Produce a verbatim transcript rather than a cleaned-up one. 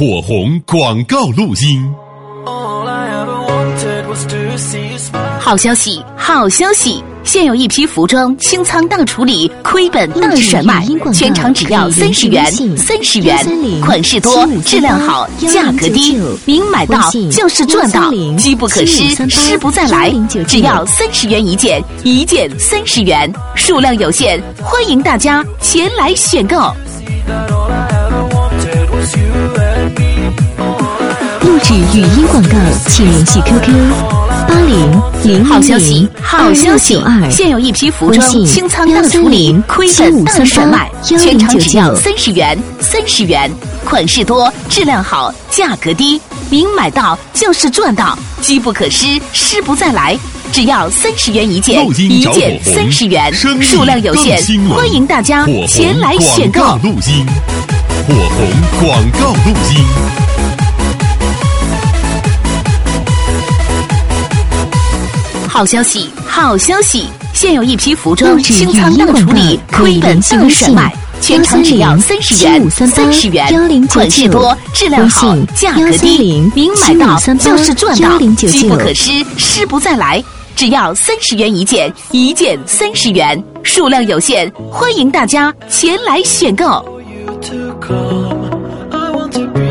火红广告录音。 好消息，好消息！现有一批服装清仓大处理，亏本大甩卖，全场只要三十元，三十元，款式多，质量好，价格低，您买到就是赚到，机不可失，失不再来，只要三十元一件，一件三十元，数量有限，欢迎大家前来选购。 录制语音广告，请联系 Q Q 八零零好消息，好消息！现有一批服装清仓大处理，亏本大甩卖，全场只要三十元，三十元，款式多，质量好，价格低，您买到就是赚到，机不可失，失不再来。只要三十元一件，一件三十元，数量有限，欢迎大家前来选购。 录音，火红广告录音。 好消息，好消息！现有一批服装清仓大处理，亏本大甩卖，全场只要三十元，三十元，款式多，质量好，价格低，您买到就是赚到，机不可失，失不再来。只要三十元一件，一件三十元，数量有限，欢迎大家前来选购。